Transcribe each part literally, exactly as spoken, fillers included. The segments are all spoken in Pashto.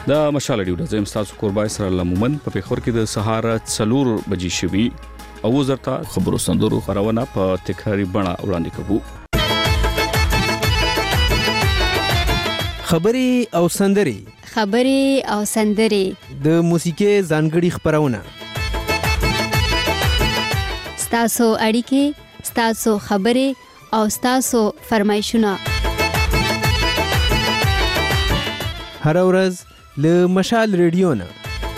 دا مشال ډیو د زم تاسو قربای سره لمومن په پیښور کې د سهار څلور بجې شوي او وزرتا خبرو سندرو خبرونه په تکراری بڼه وړاندې کوو. خبري او سندري خبري او سندري د موسیقي ځانګړي خبرونه ستاسو اړیکې ستاسو خبري او ستاسو فرمایشونه هر ورځ له مشال ریډیو نه.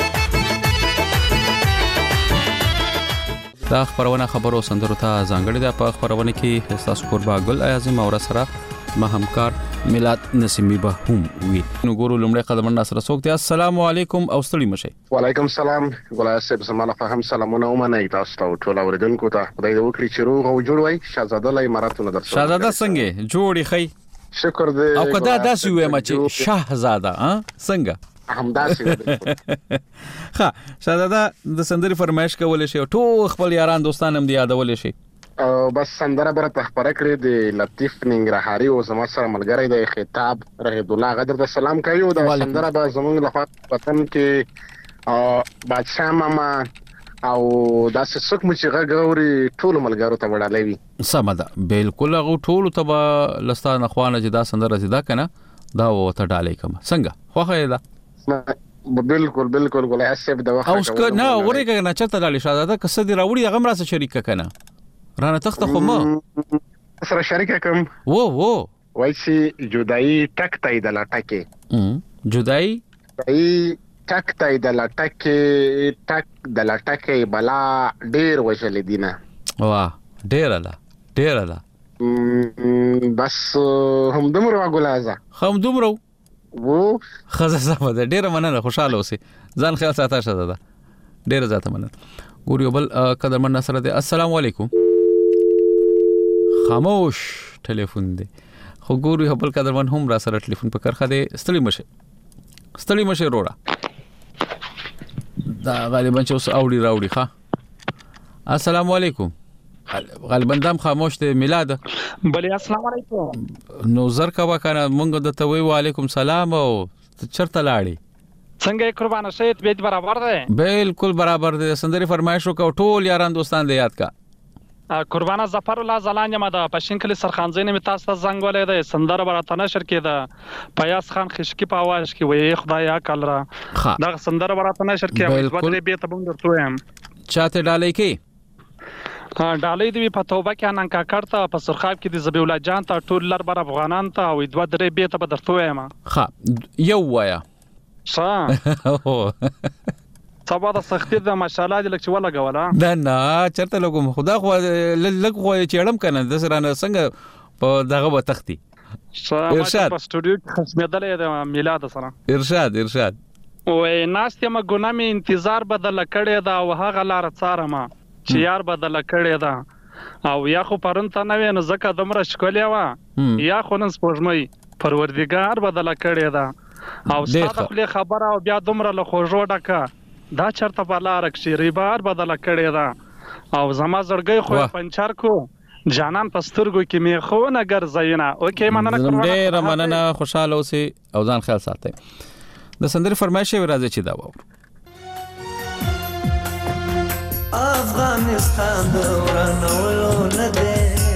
دا خبرونه خبرو سندرو ته ځانګړي ده. په خبرونه کې تاسو قربا ګل اعظم اور سره ما همکار میلاد نسیمی به هم وي. نو ګورو لمړی قدم ناصر سوک ته السلام علیکم او ستړي مشه. وعلیکم السلام ګلای صاحب زمانه فهم سلامونه ومنه تاسو ته ټول اوریدونکو ته خدای دې وکړي چې روغ او جوړ وای. شاهزاده لای اماراتونه درته شاهزاده څنګه جوړی خی شکر دې او کدا داسې وې ما چې شاهزاده ها څنګه همداسې ها شاهزاده د سندري فرمایش کول شي ټول خپل یاران دوستان هم دی یادول شي او بس سندره بر ته خبره کړې د لطیف ننګرهاري او زما سره ملګری د خطاب رحمت الله غدر د سلام کوي او د سندره به زموږ لخوا وطن کې بادشاہ ماما او داسې څوک مو چې غوړي ټول ملګرو ته وړاندې وي. سمدا بالکل غو ټول ته لستانه خوانه چې دا سندره زیاده کنه دا وته ډالې کوم څنګه خوخه ده بالکل بالکل ګولای اسب د وخت او څنګه نه وره کنه چرته ډالې شاده کسه دی راوړي هغه مرسته شریک کنه رانه تخته خو ما سره شریک کوم وو وو وای چې جدای ټک تای د لټکه جدای ای ټک تای د لټکه ټک د لټکه بلا ډیر وشل دینه واه ډیر لا ډیر لا بس هم دومره غولازه هم دومره وو خزه زما ده ډیر مننه خوشاله اوسې ځان خیال ساته شته ده ډیر ذاته مننه ګوريو بل قدرمن سره ده. السلام علیکم خاموش ټلیفون دی خو ګوريو بل قدرمن هم را سره ټلیفون په کرخه دی ستړي مشه ستړي مشه روړه دا غالبا چې اوس اوړي راوړي ښا. السلام علیکم غالبا دم خاموش دی میلاد بلی السلام علیکم نو زر کا وکنه مونږ د ته وی وعلیکم سلام او چرته لاړی څنګه قربان شهید بیت برابر ده بالکل برابر ده. سندري فرمایش وکاو ټول یاران دوستان دې یاد کا قربانه ظفر الله زلان یم د پښین کلی سرخانزین می تاسو ته زنګ ولې ده سندره براتنه نشر کېده پیاس خان خشکی په आवाज کې وې خدایا کل را دا سندره براتنه نشر کې بدري به ته بم درته يم چاته ډالې کې ډالې دی په توبه کې انن کا کړته په سرخاب کې د زبی الله جان ته ټول لر بر افغانان ته او دوه درې به ته بدرته یم ها یو وایا صا سبا د سختي د ماشاءالله د لکه ولا غولا دا نه چرته لګم خدا خو لګ خو چېړم کنه د سره څنګه په دغه وتختی ارشاد په سټوډیو کې خصمېدلې د میلاد سره ارشاد ارشاد وې ناستې ما ګونه می انتظار بدل کړي دا او هغه لار څاره ما چې یار بدل کړي دا او یا خو پرونته نه وینې زکه دمر شکولې وا یا خو نن سپوږمۍ پروردګار بدل کړي دا او ستاسو خبره او بیا دمر له خوجو ډکا دا چرته په لار کې ریبار بدل کړي دا او زما زړګي خو پنچر کو جانان پسترګو کې می خو نه ګرځینا اوکې مننه کوم ډېر مننه خوشاله اوسې او ځان خیال ساتئ. د سندري فرمایش راځي چې دا وو افغانستان دورانولو نه ده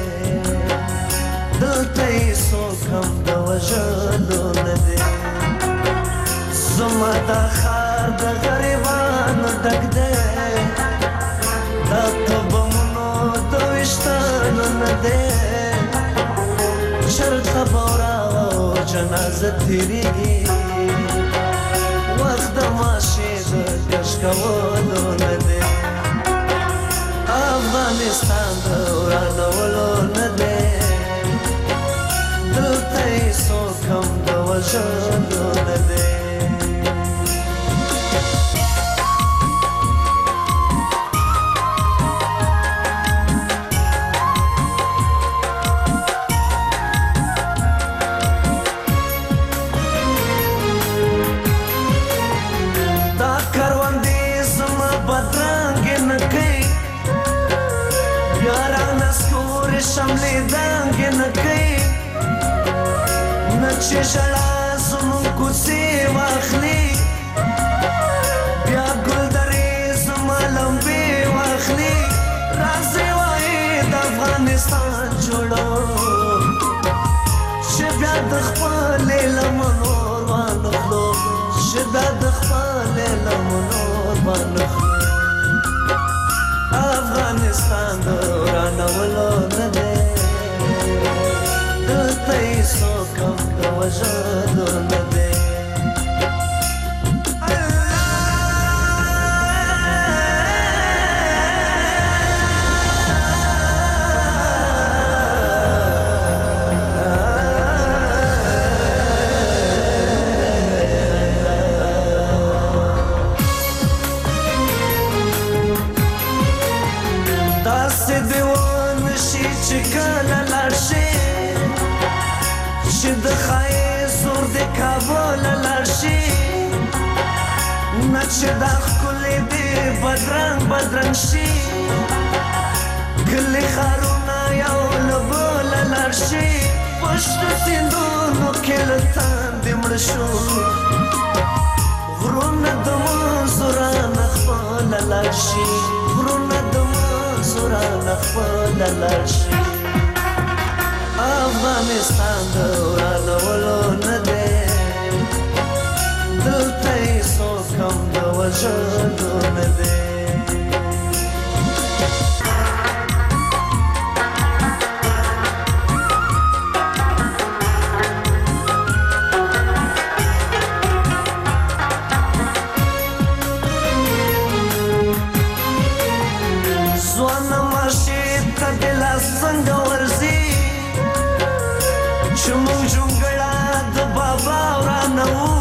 دلته یې څوک هم د وژلو نه ده زما دا ښار د غریبانو ډک دی دا توبمونو د ویشتانو نه دی چرته به وراو جنازه تېرېږي وخت د ماشې د کش کولو نه دی افغانستان د ورانولو نه دی دلته یې څوک هم د وژلو نه دی شملې دنګ نه کوي نه چې ژړا زموږ کوڅې واخلي افغانستان جوړو چې بیا د خپل لمنو وانخلو چې بیا د خپل لمنو وانخلو افغانستان رانولو نه دی دلته یې څوک هم د وژلو نه دی د خای زور د کابل لارشي نچ د خپل دی بدرنګ بدرنګ شي کله خارونه یو لبل لارشي پښت سیندونو کله تاند مړشو ورونه د منصوران خپل لارشي ورونه د منصوران خپل لارشي افغانستان رانولو نه دی دلته یې څوک هم د وژلو نه دی ځوانه ماشي ته د لاس څنګه ورځي چې مونږ جونګړه د بابا ورانه وو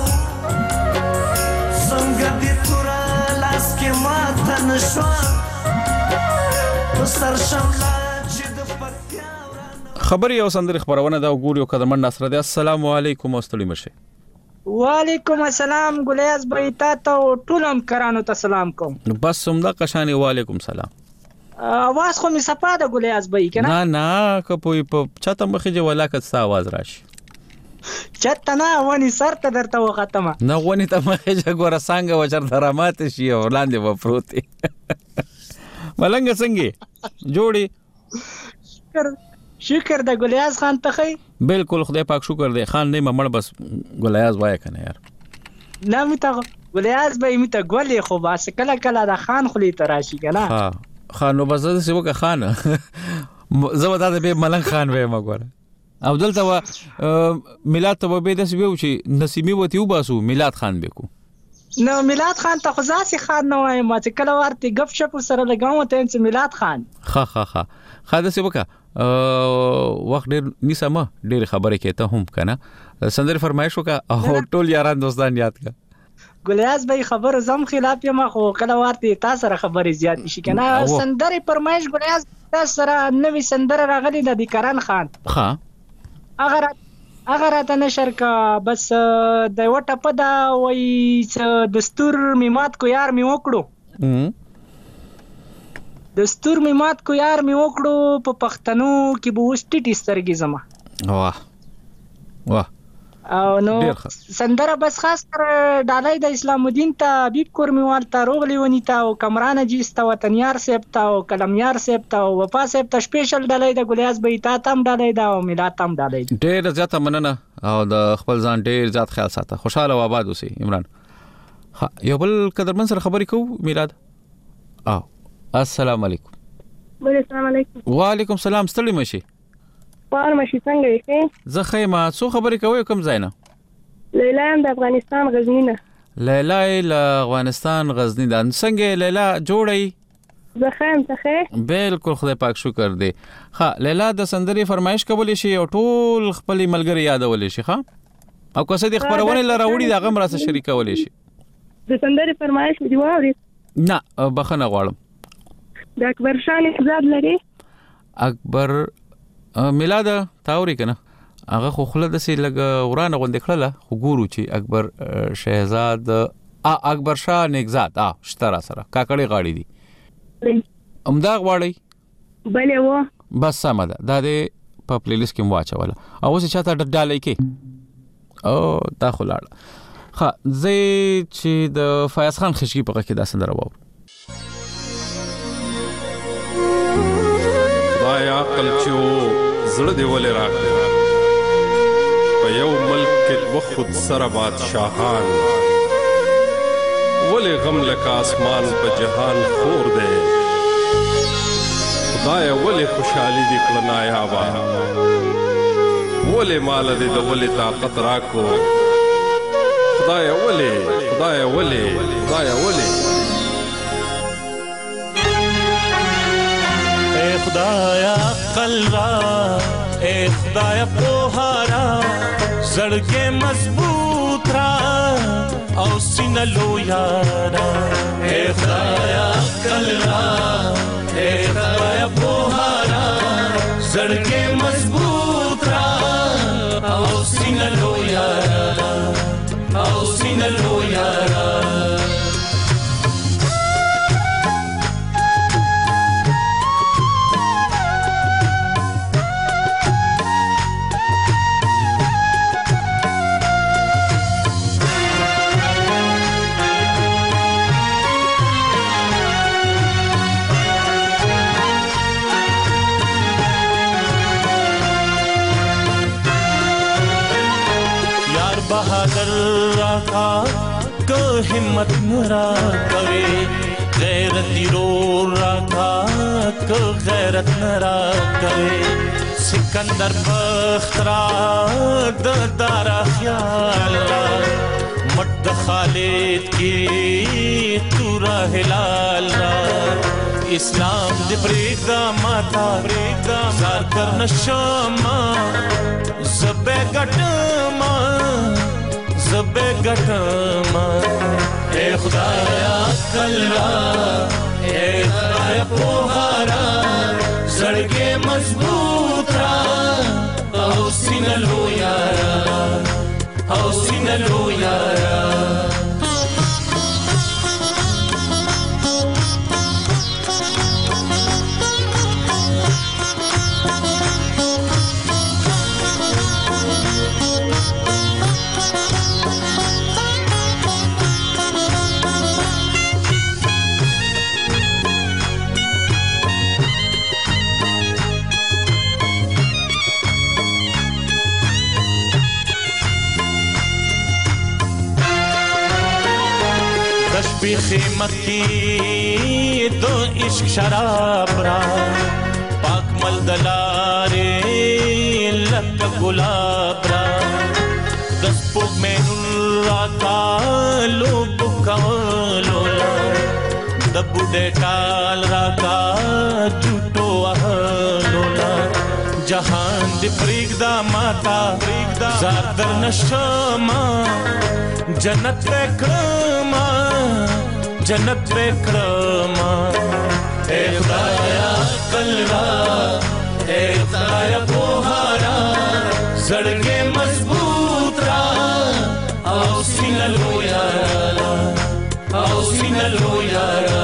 څنګه دې توره لاس کې ماته نه شوه په سر شمله چې د پکتیا ورانه خبري او سندري خبرونه دا وګوري او قدمن نصر دی. السلام علیکم واستړي مشه. وعلیکم السلام ګلیاز بھائی تا ته ټول هم کرانو ته سلام کوم. بس سمدا قشانی وعلیکم سلام. आवाज خو می صفا ده ګلیاز بھائی کنه نه نه کپوی په چاته مخې جو ولاکت ستا आवाज راشي چته نه ونی سر ته درته وختمه نه ونی ته مخې جو ګور سانګه وچر درامات شي ولاندې و پروتي ملنګ څنګه جوړي شکر شکر د ګلیاز خان ته خی بالکل خدای پاک شکر دی خان نه ممړ بس ګلیاز وای کنه یار نه می ته ګلیاز بھائی می ته ګولې خو بس کله کله د خان خلی تراشي کنه ها خانو بس د سیوکه خان زو دا به ملنګ خان وې مګور او دلته و میلاد ته به د سیو چې نسیمی وتی وباسو میلاد خان بکو نو میلاد خان ته خزاسي خان نه وای ما چې کله ورته غف شپ سره لګاو ته چې میلاد خان ها ها ها خاله سیوکه وخت ډیر نیسمه ډیر خبره کېته هم کنه سندر فرمایش وکا او ټول یاران دوستان یاد کا ګلیاز بھائی خبر زم خلاف یم خو کله ورته تاسو سره خبرې زیات شي کنه سندري فرمایش ګلیاز تاسو سره نوې سندر راغلي د کرن خان ها اگر اگر ته نشر کا بس د وټه پدا وای دستور میمات کو یار می وکړو دستور میمات کو یار می وکړو په پښتنو کې به وستټی سترګې زما واه واه او نو سندره بس خاص کر ډالای د اسلام الدین ته حبیب کورمیوال ته روغلی ونی ته او کمران جیس ته وطنیار سیب ته او کلمیار سیب ته او وفا سیب ته سپیشل ډالای د ګلیاز بھائی ته تام ډالای دا او میلاد تام ډالای ډیر زیاته مننه او د خپل ځان ډیر زیات خیال ساته خوشاله او آباد اوسئ عمران یو بل قدرمن سره خبرې کوو میلاد او السلام علیکم السلام علیکم وعلیکم السلام ستړي مشي پار مشي څنګه یې زه خیمه څو خبرې کوي کوم ځای نه لیلا د افغانستان غزنی نه لیلا ل افغانستان غزنی ده څنګه لیلا جوړی زه خیم څخه بالکل خدای پاک شکر دی ها لیلا د سندري فرمایش کولې شي او ټول خپل ملګری یادولې شي ها او کوڅه د خبرونه لراوړي د غم راسه شریکولې شي د سندري فرمایش دی واوري نه بخنه غواړم د اکبر شاه احزاب لري اکبر میلاد تاوري کنه هغه خو خله د سي لګ ورانه غونډه کړله خو ګورو چې اکبر شهزاد ا اکبر شاه نگزاد ا شترا سره کاکړي غاړي دي امدا غواړي بلې و بس سم ده دا د په پلی لیست کې واچوله او اوس چاته ډالې کې او تا خلاړ ها زه چې د فیاض خان خشکی په کې دا سندره وو خدای عقل چې و زړه دې ولې راکړې په یو ملک کې دوه خود سره بادشاهان ولې غم لکه آسمان په جهان خور دی خدای ولې خوشحالي دې کړه نایابه ولې مال دې د ولې طاقت راکو خدای ولې خدای ولې خدای ولې اے خدایا عقل را اے خدایا پوها را زړګې مضبوط را او سینه لویا را اے خدایا عقل را اے خدایا پوها را زړګې مضبوط را او سینه لویا را او سینه لویا را बहादुर राखा को हिम्मत नरा कवे गैरती रो राखा को गैरत नरा कवे सिकंदर बख्तरा दारा ख्याल मट खालिद की तूरा हिलाल इस्लाम दे प्रेदा माता प्रेदा जार कर नशमा ज़बे गटमा ज़बे गटमा ए खुदाया कल्ला ए खुदाया पोहारा ज़ड़के मजबूत रा औ सीना लो यारा औ सीना लो यारा खिमत की दो इश्क शराब रा पाक मल दलारे लक गुलाब रा दस पुग में नुरा का लोग का लोला दबुडे टाल रा का झूठो आह लोला जहान दे प्रीगदा माता प्रीगदा ज़ादर नशमा जन्नत वेक्रमा जन्नत वेक्रमा ए खुदाया कल्ला ए खुदाया पोहारा ज़ड़के मजबूत रा औ सीना लो यारा औ सीना लो यारा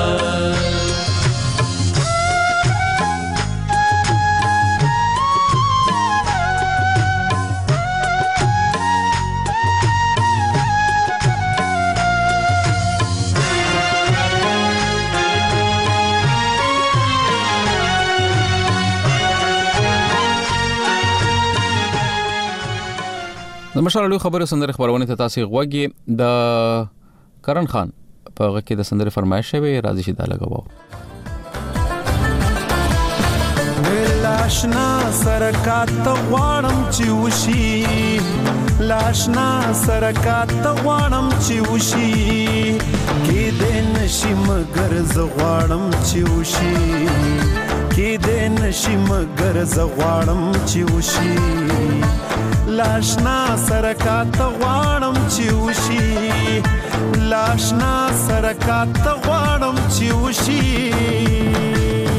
د مشال خبره سندره خبرونه ته تاسو غوږی د کرن خان په هغه کې د سندره فرمایش شوی راځي شي دا لګاو لاشنا سرکات غوانم چې وشي لاشنا سرکات غوانم چې وشي کې دې نشي مگر ز غوانم چې وشي کې دې نشي مگر ز غوانم چې وشي لاشنا سرکات غوانم چې وشي لاشنا سرکات غوانم چې وشي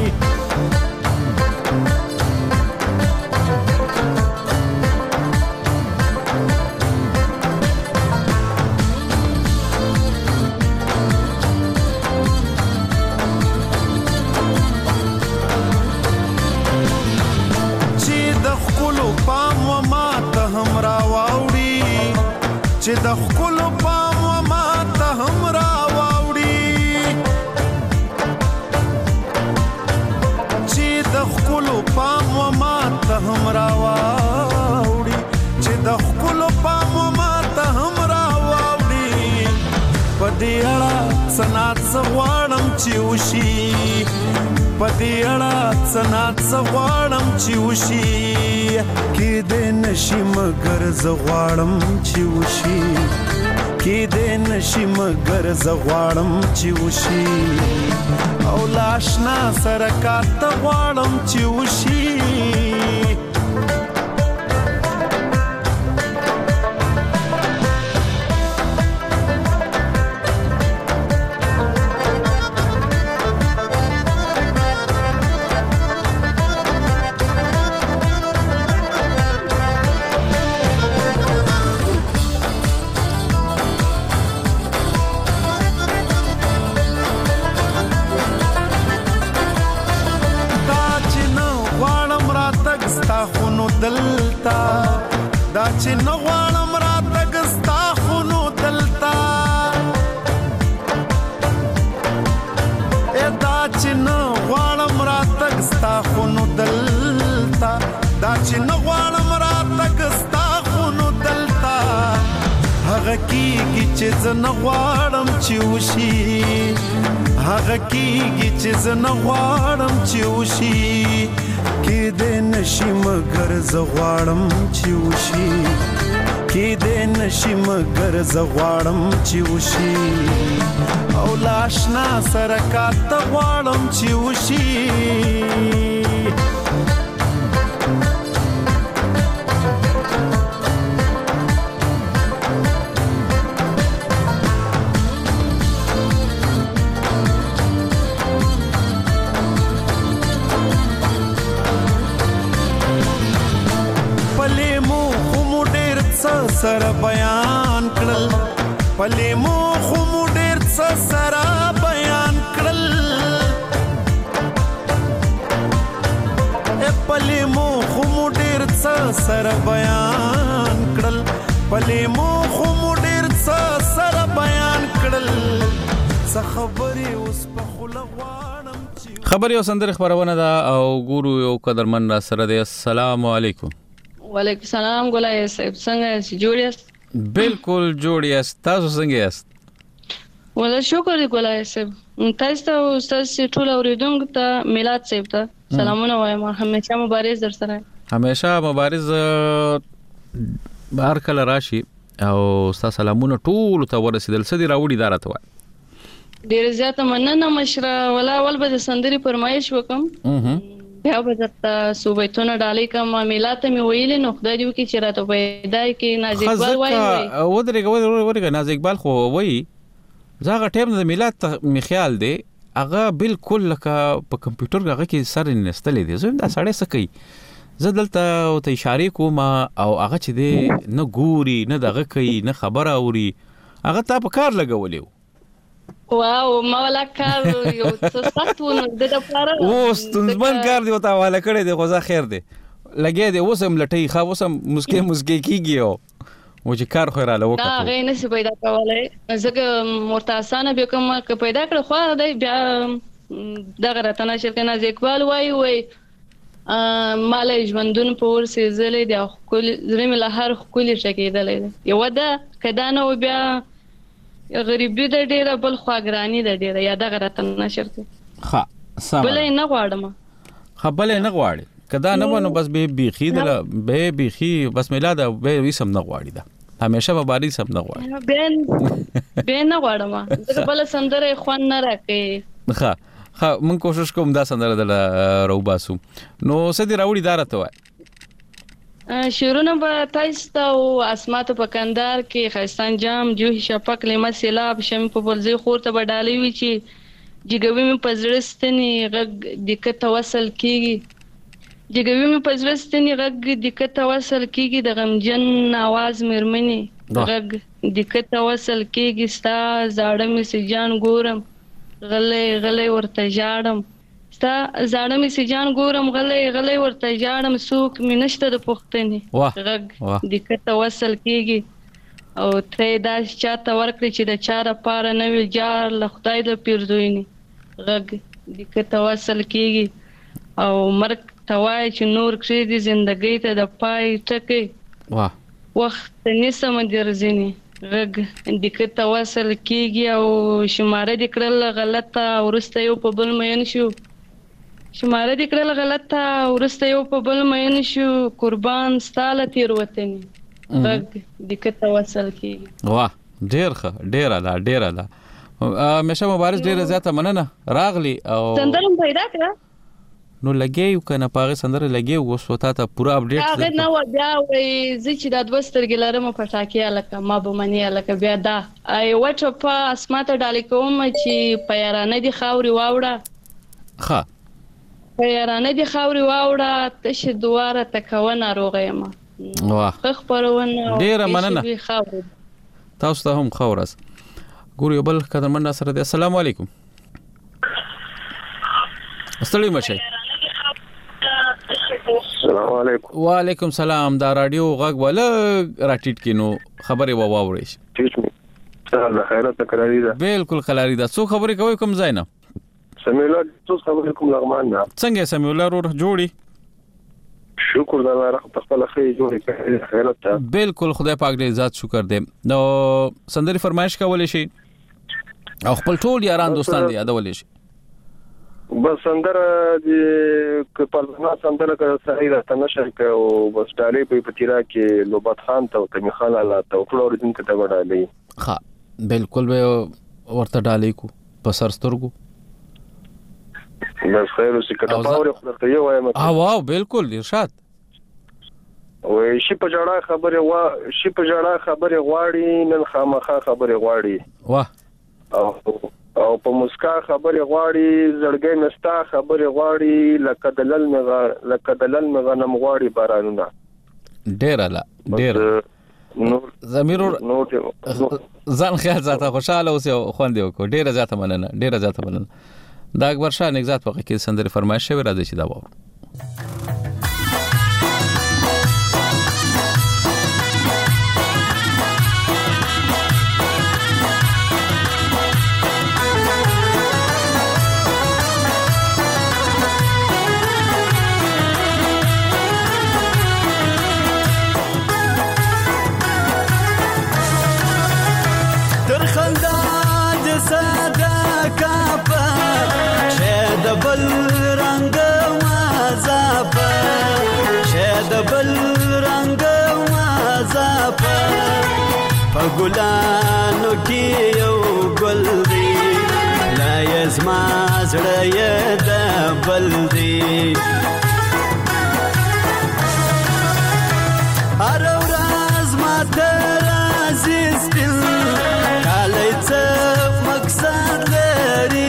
چې د خپل پام و ما ته هم را واوړي چې د خپل چې وشي په دې اړه څه نه څه غواړم چې وشي کېدی نشي مګر زه غواړم چې وشي کېدی نشي مګر زه غواړم چې وشي او له اشنا سره کار ته غواړم چې وشي دلتا دا چې نه غواړم راتګ ستا خو نو دلتا ای دا چې نه غواړم راتګ ستا خو نو دلتا دا چې نه غواړم راتګ ستا خو نو دلتا هغه کېږي چې زه نه غواړم چې وشي هغه کېږي چې زه نه غواړم چې وشي کېدی نشي مګر زه غواړم چې وشي کېدی نشي مګر زه غواړم چې وشي او له اشنا سره کار ته غواړم چې وشي سره بیان کړل پلې مو خو مو ډېر څه سره بیان کړل پلې مو خو مو ډېر څه سره بیان کړل پلې مو خو مو ډېر څه سره بیان کړل څه خبرې اوس په خوله غواړم خبرې او سندرې خبرونه ده او ګورو یو قدرمن را سره دی السلام علیکم وعلیکم السلام ګولای صاحب څنګه یې جوړ یاست بالکل جوړ یاست تاسو څنګه یاست ولا شکر دی ګولای صاحب تاسو ته استاد ټول اوریدونکو ته میلاد صاحب ته سلامونه وایم همیشه مبارز در سره همیشه مبارز بهر کله راشي او تاسو سلامونه ټول ته ورسېدل سدي راوړي دارته وای ډیر زیاته مننه مشره ولا ول به سندري فرمایش وکم بیا به درته صوبیتونه ډالۍ کوم میلاد ته مې ویلې نو خدای دې وکړي چې راته پیدا کړي ناز اقبال وایي ودرېږه ودرېږه ناز اقبال خو وایي زه هغه ټایم د میلاد ته مې خیال دی هغه بالکل لکه په کمپیوټر هغه کې سر نستلې دی زه دا سړی څه کوي زه دلته ته اشارې کوم او هغه چې دی نه ګوري نه دغه کوي نه خبره اوري هغه تا په کار لګولی واو ما ولا کار یو څه سخت ونه د لپاره اوس تنظیم کار دی او تا والا کړی دی خو ځا خیر دی لګي دی اوس هم لټي خا اوس هم مسکه مسکه کیږي او و چې کار خو را لوکه دا غي نه سی پیدا کولای ځکه مرتاسانه به کوم ک پیدا کړ خو دا بیا دغه راتنه شرکت ناز اقبال وای وای مال ژوندون په ور سي زلې دی خپل زري مل هر خپل شکیدلې یو دا کدا نو بیا غریبی د ډیره بل خواګرانی د ډیره یا د غراتن نشر کې ها سم بل نه غواړم خپل نه غواړي کدا نه ونه بس به بيخي د به بيخي بس میلاد به وسم نه غواړي دا همیشه به باري سم نه غواړي بین بین نه غواړم دا بل سندره خوان نه راکې ها ها من کوشش کوم دا سندره د روباسو نو سدي راوړي دارته وای شیرونه به تاسو ته او اسمات په کندار کې خستان جام جوه شپک لمه سیلاب شم په بلځي خورته بډالي وی چې جګوي مې پزړستنی غږ دقت توسل کیږي جګوي مې پزړستنی غږ دقت توسل کیږي د غمجن आवाज مرمنی غږ دقت توسل کیږي ستا زاړه مې سجان ګورم غلې غلې ورته جاړم ستا زاړه مې سجان ګورم غلې غلې ورته جاړم سوق مې نشته د پختنې غږ دقت توسل کیږي او ته دا چاته ورکړي چې د چاره پاره نه وی جار له خدای د پیرزویني غږ دقت توسل کیږي او مرګ توای چې نور کړی د ژوندۍ ته د پای ټکي واه وخت نسم درځنی غږ د کته وصل کیږي او شماره د کړل غلطه ورسته یو په بل مین شو شماره د کړل غلطه ورسته یو په بل مین شو قربان ستاله تیر وطن غږ د کته وصل کیږي واه ډیر ښه ډیر الا ډیر الا مشه مبارز ډیر زیاته مننه راغلی او سندرم پیدا کړه نو لګیو کنه پاغه سندره لګیو وسوتا ته پورا اپډیټ هغه نو بیا وې زی چې د دوستر ګلارم پټاکي الکه ما به منی الکه بیا دا ای وټ په اسماته ډالې کوم چې پیرانه دي خاوري واوړه ښه پیرانه دي خاوري واوړه تشه دواره تکونه روغه ما واه خبرونه ډیر مننه تاسو ته هم خورس ګور یو بل قدرمن سره دی السلام علیکم استړی مشه السلام علیکم وعلیکم سلام دا رادیو غږ ولا راټیټ کینو خبره و واوري شي ټیټ می سلام خیرت کلاری دا بالکل کلاری دا څو خبرې کوي کوم ځای نه سمیولا څو خبرې کوم لغمان نه څنګه سمیولا ور جوړي شکر د الله رحمت خپل خیر جوړي خیرت بالکل خدای پاک دې ذات شکر دې نو سندري فرمایش کولې شي او خپل ټول یاران دوستان دې یادولې شي بس سندره د کپلنا سندره که صحیح راته نشه او بس ډالې په پتیرا کې لوبات خان ته تمی خان الله ته ټول اوریدن ته وډالې ها بالکل به ورته ډالې کو په سرسترګو بس خیر اوسې کته باور خدای یو وایم اه واو بالکل ارشاد وې شي په جړه خبره وا شي په جړه خبره غواړي نن خامخا خبره غواړي واه او او په مسکا خبره غواړي زړګي مستا خبره غواړي لکه دلل مغ لکه دلل مغنم غواړي بارانونه ډیر الا ډیر نو زمير ځان خیال ذاته خوشاله اوسه خوند یو کو ډیر ذاته مننه ډیر ذاته مننه دا اکبر شاه نگزات په کې سندري فرمایش شوی راځي چې دا وو بل رنگ مازاپا شاد بل رنگ مازاپا پګلانو کې یو ګل دی لا یزما زړه د بل دی هر ورځ ما تر عزیز دل کله څه مقصد لري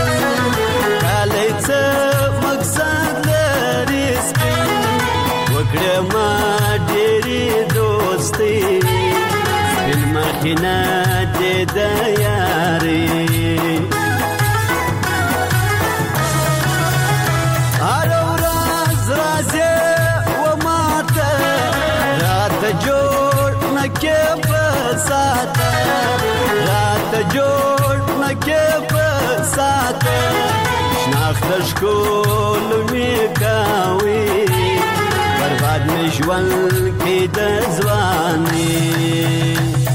مقصد لري وکړه ما ډېری دوستي بل مخینه دې د یاري هر ورځ راځي و ماته رات جوړ نکې په ساته رات جوړ نکې په ساته شناخت شکول می کاوی برباد می ژوند کې د ځواني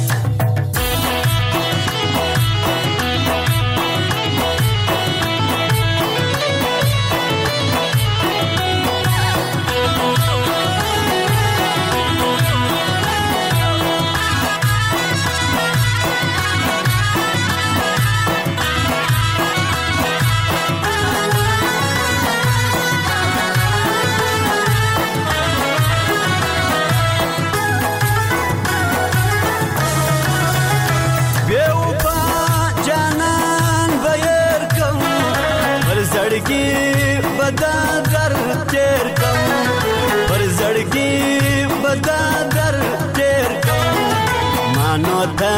زړګي بدا در تیر کوم پر زړګي بدا در تیر کوم مانو تا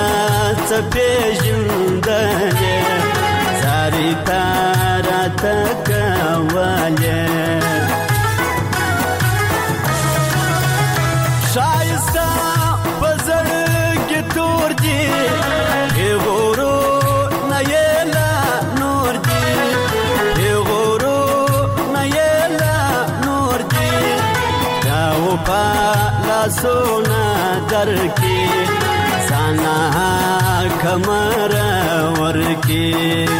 څپېژندلې ساري تارا تکواله شایسته په زړګي تور دي غورو نه یلا نور دي پا لاسونا در کی رانا کمر ورکی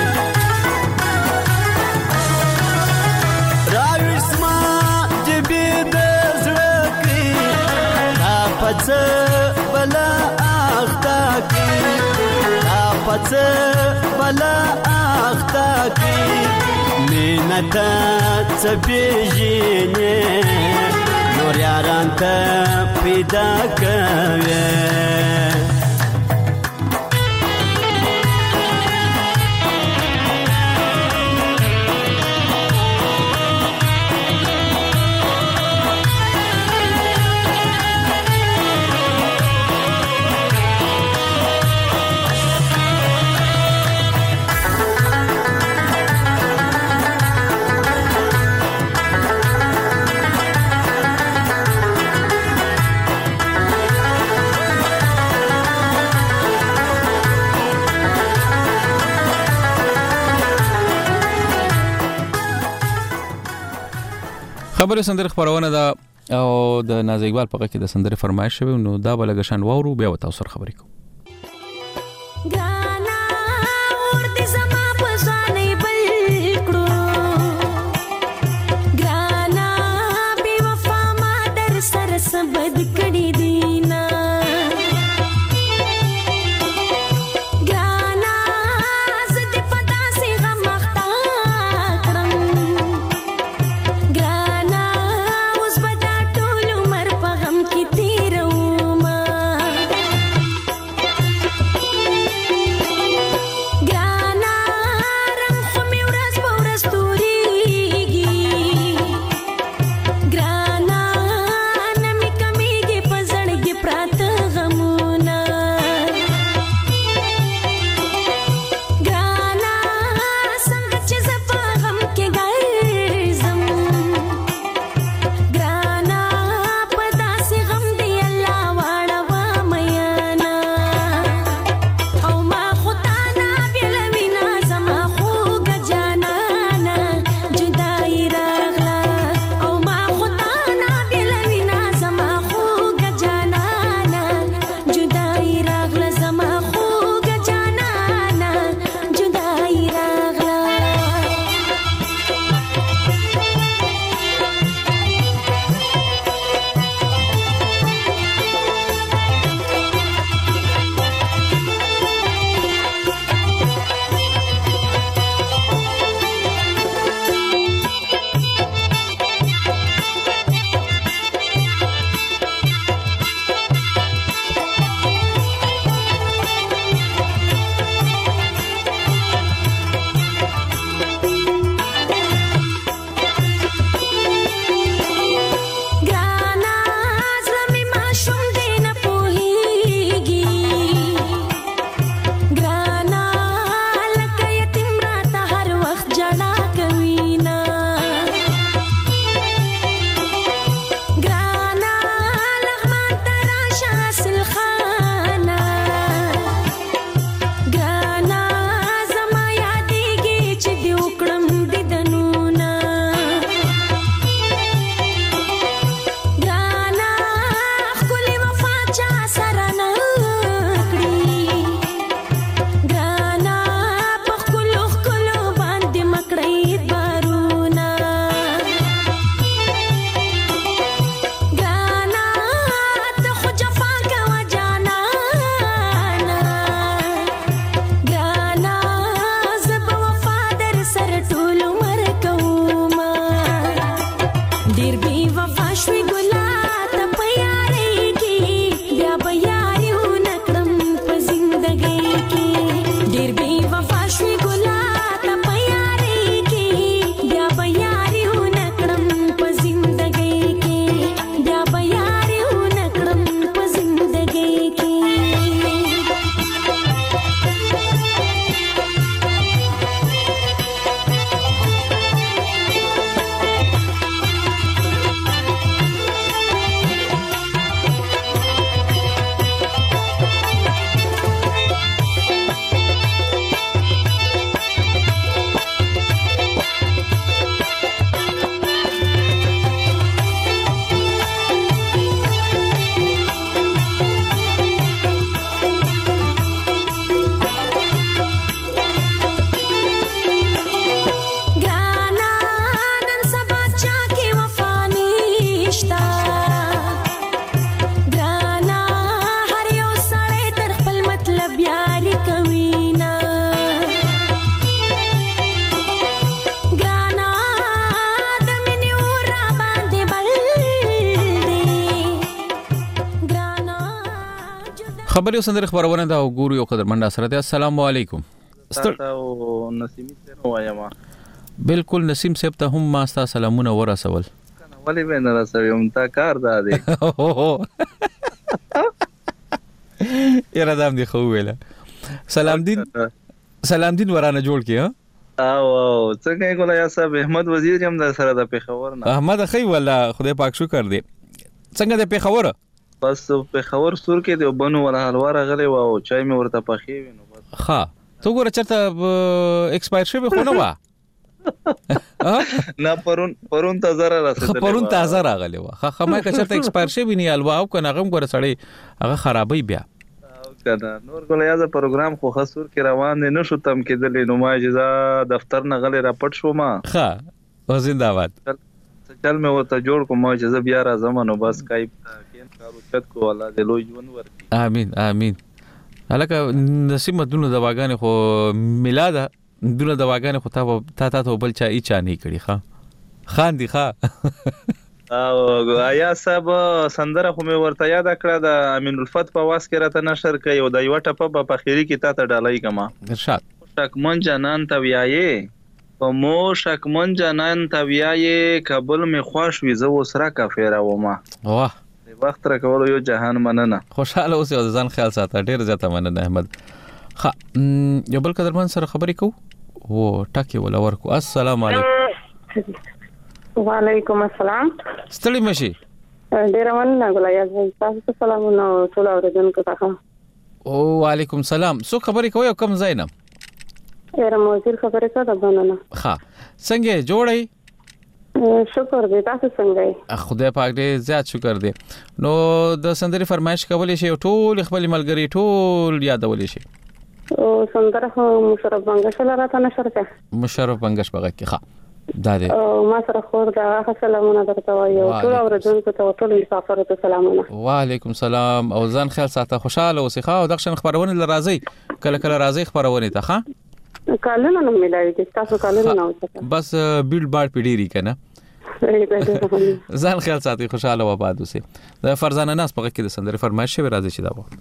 راوسما جبی د زړکی تا پڅ بلا اختا کی تا پڅ بلا اختا کی مینتا څپېژنې نور یاران ته پیدا کوي خبرې سندره خبرونه ده او د ناز اقبال په کې د سندره فرمایش شوی نو دا بلګشن وورو بیا وتاو سره خبرې کوم ګانا ور دې زما په ځانې بل کړو ګانا بي وفا ما در سره سبد کړي دینا ګانا زد پتا سي غم مختا کړم ګانا اوس بدا ټول عمر په غم کې تیرو ما خبري سندره خبرونه دا وګورو یو قدر منډه سره ده. السلام علیکم. تاسو نسیمی څنګه وایما؟ بالکل نسیم صاحب ته هم ما ستاسو سلامونه ورسول. ولی به نه رسوم تا کار دادی. یاره دام دی خو ویله. سلام دین سلام دین ورانه جوړ کی ها؟ او او څنګه کولا یا صاحب احمد وزیر هم د سره د پیښور نه. احمد خی ولا خدای پاک شکر دی. څنګه د پیښور؟ بس پیښور سور کې دی بنو ولا حلوار غلی و او چای می ورته پخې وینو بس. ها تو ګوره چرته ایکسپایر شوی خو نه وا. نه پرون پرون تازه را رسیدلی. پرون تازه راغلی و. خه خمه که چرته ایکسپایر شوی نه الوا او کنه غم ګوره سړی هغه خرابې بیا. کنه نور ګل یاد پروګرام خو خسور کې روان نه شو تم کېدل نو ما اجازه دفتر نه غلی را پټ شو ما. ها او زنده‌باد. چل مې ورته جوړ کوم ما اجازه بیا را زمانو بس کایپ کین کارو چت کو الله دې لوی ژوند ورکړي. امين امين. هلکه نسیم دونه دواګانې خو میلاده دونه دواګانې خو تا تا ته بل چا ای چا نه کړي ښا خان دي ښا. او آیا صاحب سندره خو مې ورته یاد کړه د امین الفت په واس کې راته نشر کوي او د یو ټپه په اخیری کې تا ته ډالای کما ارشاد شکمن جنان ته ویایې په مو شکمن جنان ته ویایې قبل مې خوښ وي زه وسره کافر ومه. واه وخت را کولو یو جهان مننه. خوشاله اوسې او ځان خیال ساته. ډیر زیاته مننه احمد. ها یو بل قدرمن سره خبرې کو و ټاکي ولا ورکو. السلام علیکم. وعلیکم السلام. ستړي مشي. ډیر مننه ګلای تاسو سلامونه ټول اوریدونکو ته. او وعلیکم السلام. سو خبرې کوي کوم زینب؟ ډیر موزیر خبرې کوي د بننه. ها څنګه جوړي؟ شکر دې تاسو څنګه؟ خدای پاک دې زیات شکر دې. نو د سندري فرمایش کولې شي ټول خپل ملګری ټول یادولې شي. او سندره مشرف بنگش لراته نشر کړه. مشرف بنگش بغه کې ښه. دا دې او ما سره خور دا سلامونه درته وایو ټول اوریدونکو ته ټول مسافر ته سلامونه. وعلیکم السلام او ځان خیال ساته خوشاله اوسې ښه او دغه خبرونه لرازي کله کله راځي خبرونه ته ښه. کالونه نه ملایي تاسو کالونه نه وځه. بس بیلډ بار پیډيري کنه. ځان خیال ساتي خوشاله و آباد اوسئ. د فرزانه ناس په کې د سندري فرمایش شوی راځي چې دا و.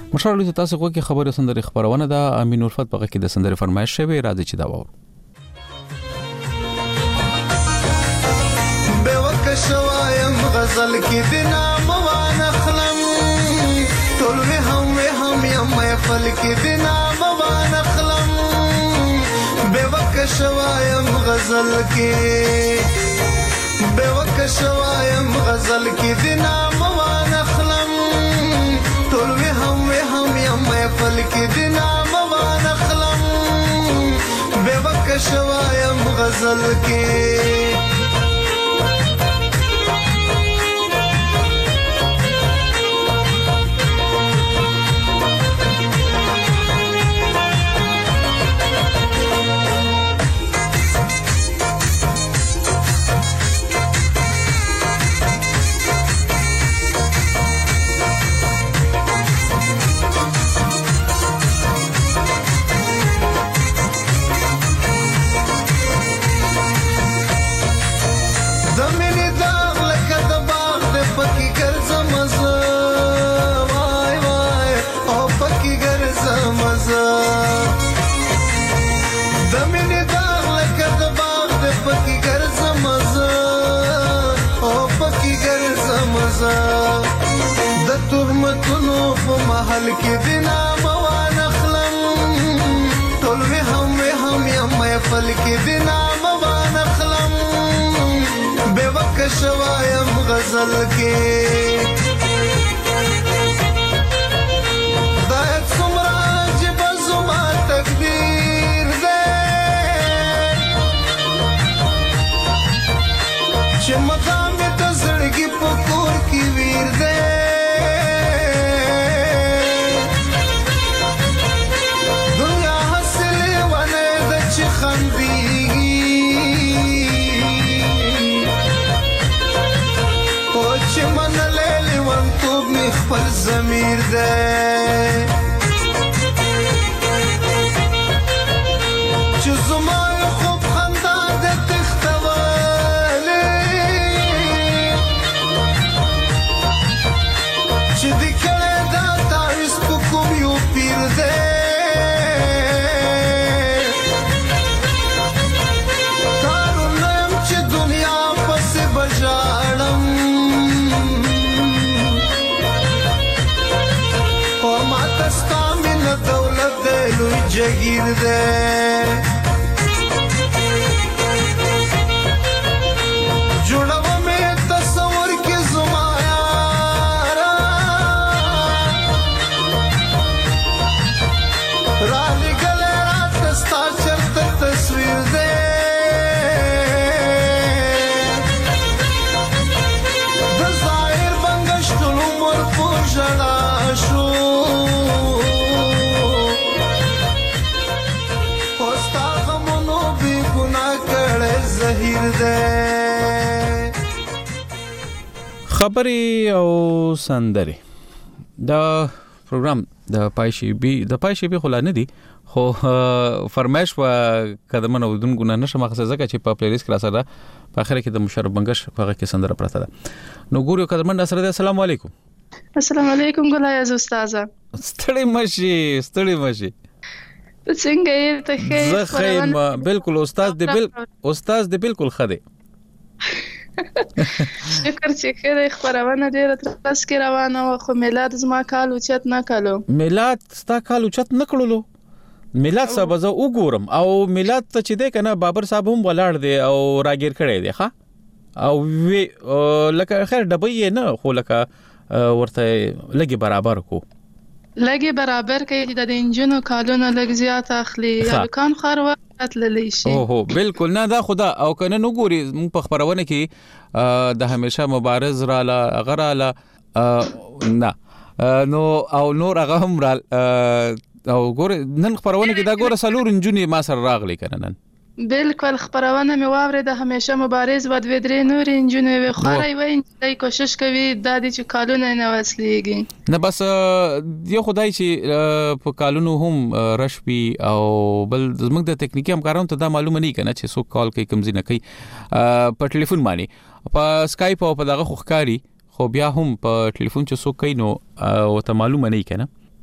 مشر له تاسو کو کې خبره سندري خبرونه ده امین الفت په کې د سندري فرمایش شوی راځي چې دا وو به وک شوایم غزل کې دنا موان خلم ټول وه هم هم یم فل کې دنا موان خلم به وک شوایم غزل کې به وک شوایم غزل کې دنا موان خلم ټول وه هم هم یم فل کې دنا موان خلم به وک شوایم غزل کې د تهمتونو په محل کې دنا موان خلم ټول وه هم هم یم فل کې دنا موان خلم به وک شوایم غزل کې دایت سمرا جب زما تقدیر دے چې مقام ته زړګي پکور کی ویر دے دنیا حاصله ونه د چ خندېږي او چې منلې لون تو می خپل ضمیر دے چې زما خوب خندا د چې د کله دا تاریخ په کوم یو پیر دې کارونم چې دنیا پس بجاړم او ما تستا من دولت دې لوی جگیر دې جوړو مې تصور کې زما رالی گلے رات ستا چرت تصویر دے د ظاهر بنگشت العمر پوشنا شو پوستا غمونو بی گناہ کڑے زہیر دے خبري او سندري دا پروګرام د پایشي بي د پایشي بي خلانه دي خو فرمایش و قدمنه ودون ګنا نشه مخصصه ځکه چې په پلی لیست کې راځه په اخر کې د مشرف بنگش هغه کې سندره پراته ده نو ګورو قدمنه سره السلام علیکم السلام علیکم ګلای از استاذه ستړي مشي ستړي مشي څنګه یې ته ښه زه خیم بالکل استاد دی بل استاد دی بالکل خده شکر چې خیر خبرونه ډیره ترڅ کې روانه و خو میلاد زما کال اوچت نه کالو میلاد ستا کال اوچت نه کړلو میلاد صاحب زه وګورم او میلاد ته چې دی کنه بابر صاحب هم ولاړ دی او راګیر کړی دی ښا او وی لکه خیر ډبې نه خو لکه ورته لګي برابر کو لګي برابر کې د انجنونو کالونه لګ زیات اخلي یا کان خار وخت للی شي او هو بالکل نه دا خدا او کنه نو ګوري په خبرونه کې د همیشه مبارز را لا غره لا نه نو او نور هغه هم را او ګور نن خبرونه کې دا ګور سلور انجونی ما سره راغلي کنه نن بالکل خبرونه مې واورې د همیشه مبارز و دوی درې نور انجونی وي خوري وای چې کوشش کوي د دې چې کالونه نه وسلېږي نه بس یو خدای چې په کالونو هم رشبي او بل زموږ د ټکنیکی همکارانو ته دا معلومه نه کنه چې څوک کال کوي کوم ځای نه کوي په ټلیفون باندې په اسکایپ او په دغه خوخکاری خو بیا هم په ټلیفون چې څوک کوي نو او ته معلومه نه کنه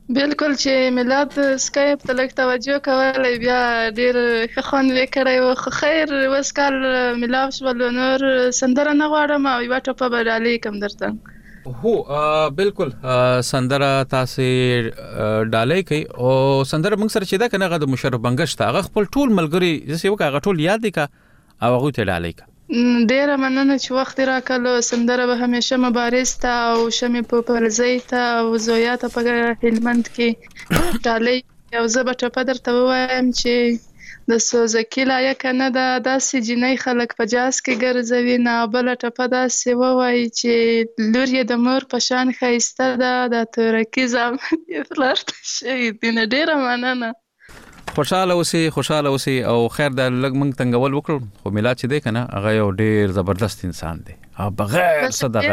بالکل چې میلاد سکایپ ته لږ توجه کولای بیا ډیر ښه خوند وکړی و خو خیر اوس کال میلاد شول نور سندره نه غواړم او یوه ټوپه به ډالۍ کړم درته هو بالکل سندره تاسې ډالۍ کوي او سندره موږ سره چې ده که نه هغه د مشرف بنګش ته هغه خپل ټول ملګري داسې وکړه هغه ټول یاد دي که او هغوی ته ډالۍ که ډیره مننه چې وخت راکړلو سندره به همیشه مبارز ته او شمې په پرزۍ ته او زویا ته په هلمند کې ډالۍ او زه به ټپه درته ووایم چې د سوزکي لایقه نه ده داسې جنۍ خلک په جاز کې ګرځوي نه او بله ټپه داسې ووایي چې لور یې د مور په شان ښایسته ده د تورکي زامن یې پلار ته شهید دي نه ډیره مننه خوشاله اوسئ خوشاله اوسئ او خیر د لږ موږ تنګول وکړو خو میلاد چې دی که نه هغه یو ډېر زبردست انسان دی او بغیر څه دغه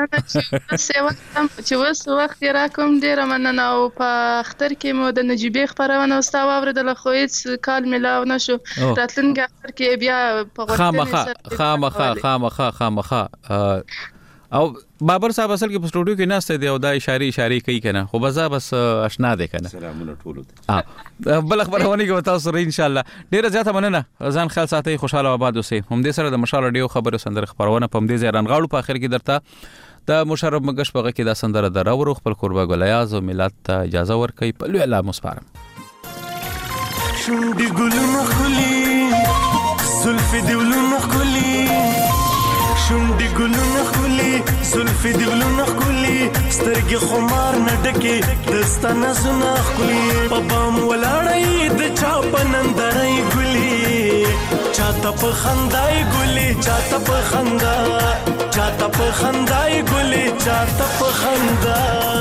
چې اوس وخت یې راکوم ډېره مننه او په اختر کې مو د نجیبې خپرونه ستا واورېدله خو هېڅ کال میلاو نه شو راتلونکي اختر کې بیا په خامخا خامخا خامخا خامخا او بابر صاحب اصل کې په سټوډیو کې ناشته دی او دا اشاره اشاره کوي کنه خو بزا بس آشنا دی کنه سلامونه ټول ته بل خبرونه کې تاسو سره ان شاء الله ډیره زیاته مننه ځان خیال ساتي خوشاله آباد اوسئ هم دې سره د مشال ډیو خبرو سندره خبرونه پم دې زیران غاړو په اخر کې درته د مشرف مګش په کې دا سندره دراورو خپل قربا ګلیاز او میلاد ته اجازه ورکړي په لوی الله مسپارم شونډي ګلونه خولي زلفې دی ولونه خولي شونډي ګلونه خولي زلفې دی ولونه خولي سترګې خمار نه ډکې دستانه زونه خولي په بام ولاړی د چا په نندرای ګلي چاته په خندای ګلي چاته په خندا چاته په خندای ګلي چاته په خندا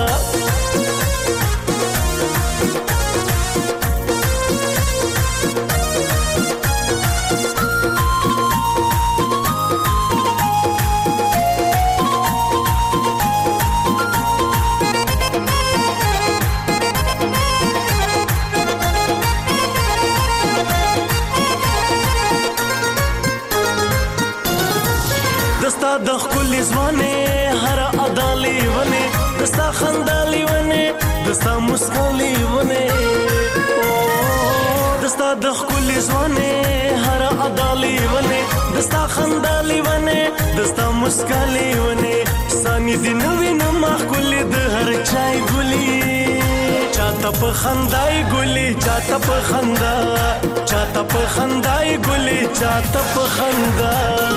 د خپل ځوانه هر ادالي ونه دستا خندالي ونه دستا مسکالي ونه دستا د خپل ځوانه هر ادالي ونه دستا خندالي ونه دستا مسکالي ونه ساني دي نوې نما کول د هر چای ګلي چاته په خندای ګلي چاته په خندا چاته په خندای ګلي چاته په خندا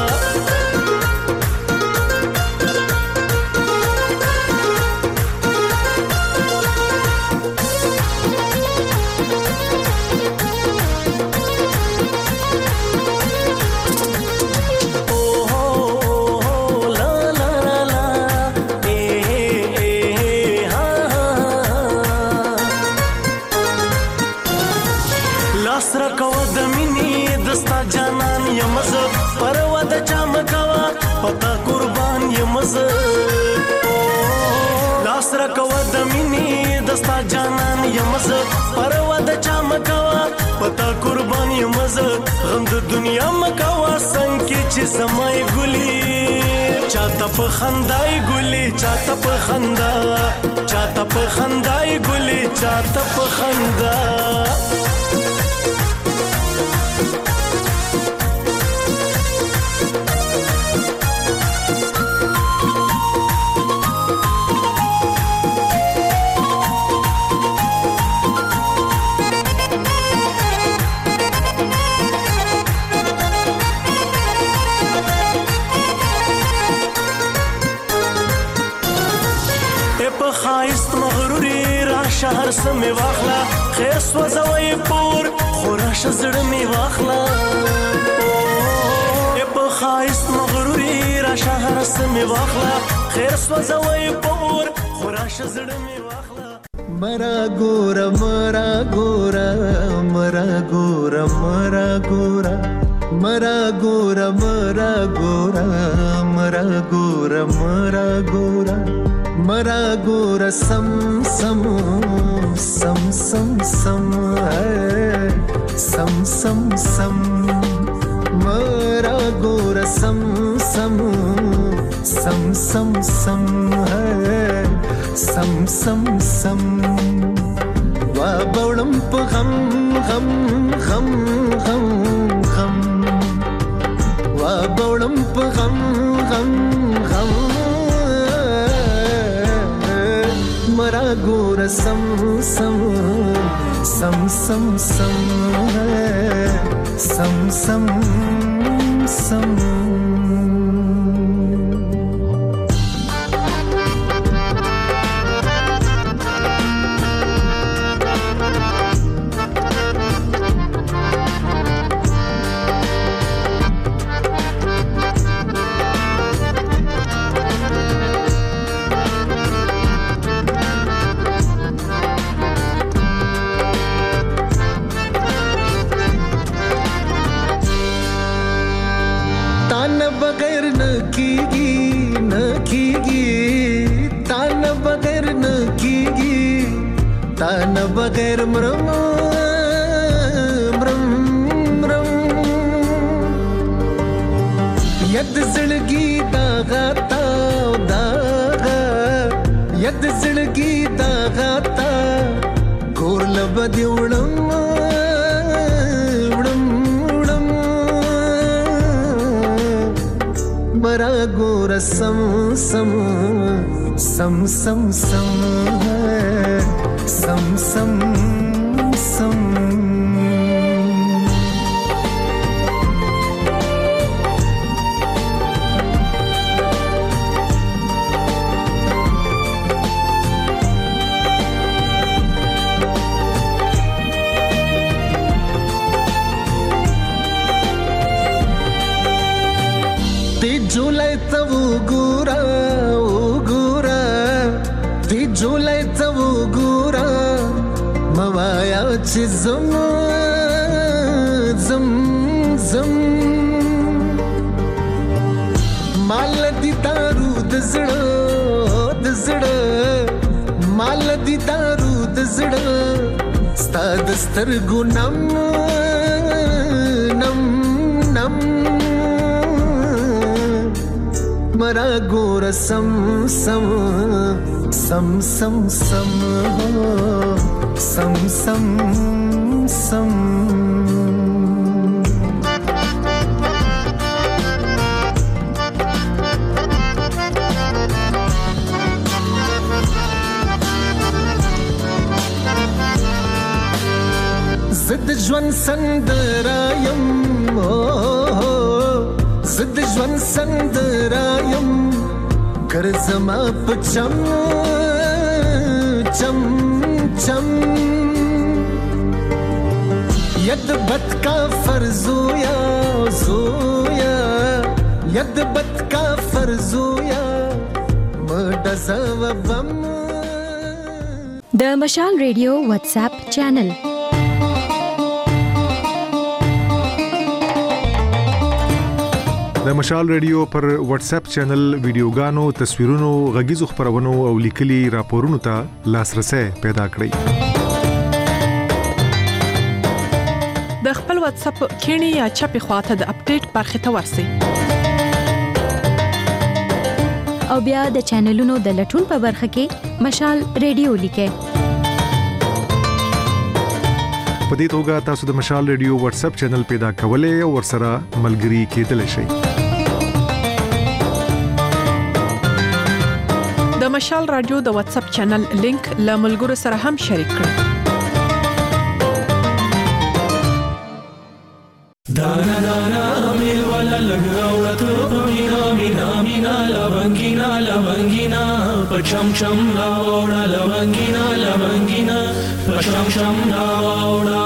پتا قربان یمزه لاس را کوا د مینې دستا جانان یمزه پروا د چا مکوا پتا قربان یمزه غم د دنیا مکوا څنګه چې سمای ګلی چاته په خندای ګلی چاته په خندا چاته په خندای ګلی چاته په خندا شهر سمې واخلا خیر سوځوي پور خوراش زړه می واخلا په خایست مغروري را شهر سمې واخلا خیر سوځوي پور خوراش زړه می واخلا مرا ګورا مرا ګورا مرا ګورا مرا ګورا مرا ګورا مرا ګورا مرا ګورا مرا ګورا مرا ګورا سم سم سم سم سم سم سم سم مرا ګورا سم سم سم سم سم سم سم سم وا بولم په غم غم غم غم غم وا بولم په غم غم غم مرا ګور سم سم سم سم سم سم سم سم तान बगैर मरम मरम मरम यद जिंदगी दागा ताव दागा यद जिंदगी दागा ता गोर लबद उड़म उड़म उड़म मरा गोर सम सम सम सम सम सम सम सम ती जुलाई तब गुरा ओ गुरा ती जुलाई तब गुरा मवाया ची zam zam zam माल दी दारू दजड़ा दजड़ा माल दी दारू दजड़ा स्ता दस्तर गुनम नम नम मरा गोर सम सम सम सम सम सम सम सम जिद ज्वन संदरायम जिद ज्वन संदरायम कर जमा पचम चम चम यद बत का फर्जोया जोया यद बत का फर्जोया मडज़वबम द मशाल रेडियो व्हाट्सएप चैनल د مشال ریډیو پر واتس اپ چینل ویډیوګانو تصویرونو غږیزو خبرونو او لیکلي راپورونو ته لاسرسي پیدا کړئ د خپل واتس اپ کینی یا چپی خواته د اپډیټ برخه ته ورسئ او بیا د چینلونو د لټون په برخه کې مشال ریډیو لیکئ په دې توګه تاسو د مشال ریډیو واتس اپ چینل پیدا کولای او ورسره ملګري کېدلی شئ د مشال رادیو د واتس اپ چینل لینک له ملګرو سره هم شریک کړئ دانا دانا مل ولا لګاوړه ته مینا مینا مینا لونګینا لونګینا پچم چم راوړه لونګینا لونګینا پچم چم راوړه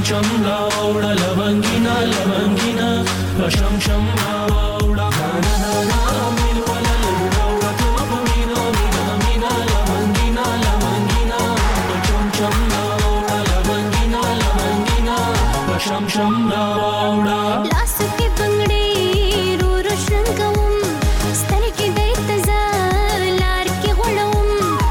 چم راوړه لونګینا لونګینا شم شم راوړه نا نا مين ولا راوړه ته په مینا مینا مینا لونګینا لونګینا چم چم راوړه لونګینا لونګینا شم شم راوړه لاس کې بنگړې رو روشن کوم ستر کې د انتظار لار کې غړوم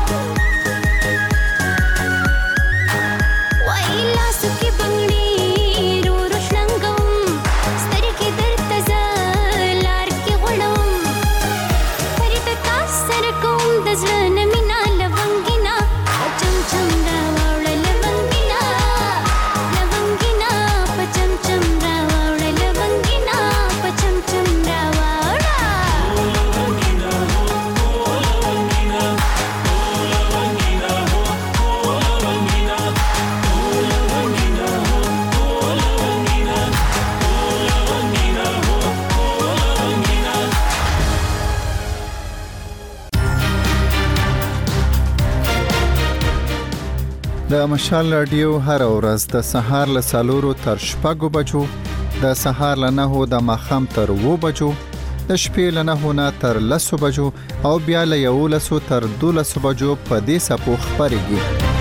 وای لاس کې بنگړې رو روشن کوم ستر کې د انتظار لار کې غړوم پرې تا سر کوم د ځنه مینا لونګینا چم چم راوړل لونګینا لونګینا پچم چم راوړل لونګینا پچم چم راوړا لونګینا هو لونګینا لونګینا هو لونګینا لونګینا هو لونګینا لونګینا هو لونګینا د مشال رادیو هر ورځ د سهار له سالورو تر شپږو بجو د سهار له نهو د ماښام تر اوو بجو د شپې له نهو نه تر لسو بجو او بیا له یولسو تر دولسو بجو په دې څپو خپرېږي.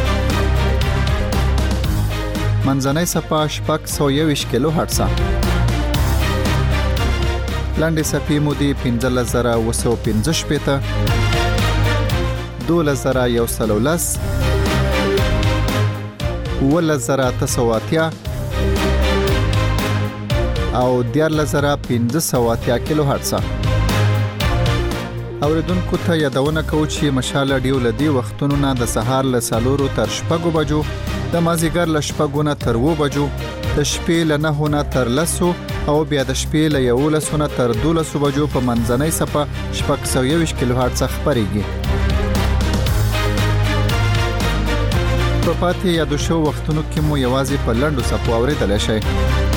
منځنۍ څپه شپږ سوه یوویشت کیلو هرټزه، لنډې څپې مو دي پنځلس زره اوه سوه پنځه شپېته، دولس زره یو سل او لس، اوولس زره اته سوه اتیا او دیارلس زره پنځه سوه اتیا کیلو هرټزه. اوریدونکو ته یادونه کوو چې مشال رادیو له دې وختونو نه د سهار له څلورو تر شپږو بجو، د مازدیګر له شپږو نه تر اوو بجو، د شپې له نهو نه تر لسو او بیا د شپې له یولسو نه تر دولسو بجو په منځنۍ څپه شپږ سوه یوویشت کیلو هرټزه خپرېږي. په پاتې یادو شو وختونو کې مو یوازې په لنډو څپو اورېدلی شئ.